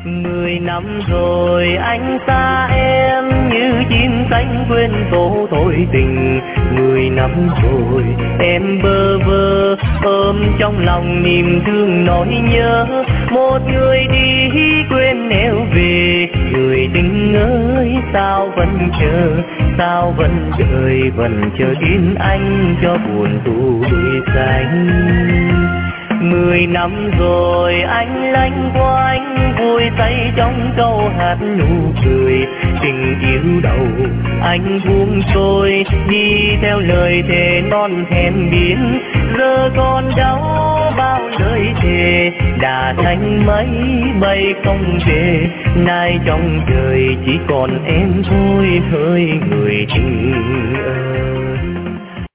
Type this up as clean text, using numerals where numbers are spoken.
10 năm rồi anh xa em như chim cánh quên tổ thôi tình. 10 năm rồi em bơ vơ ôm trong lòng niềm thương nỗi nhớ. Một người đi quên nẻo về, người tình ơi sao vẫn chờ, sao vẫn đợi vẫn chờ tin anh cho buồn tuổi xanh. 10 năm rồi anh lanh quanh vui tay trong câu hát nụ cười. Tình yêu đầu anh buông trôi đi theo lời thề non thèm biến. Giờ còn đau bao lời thề đã thành mấy bay không về. Nay trong trời chỉ còn em thôi hỡi người tình ơi.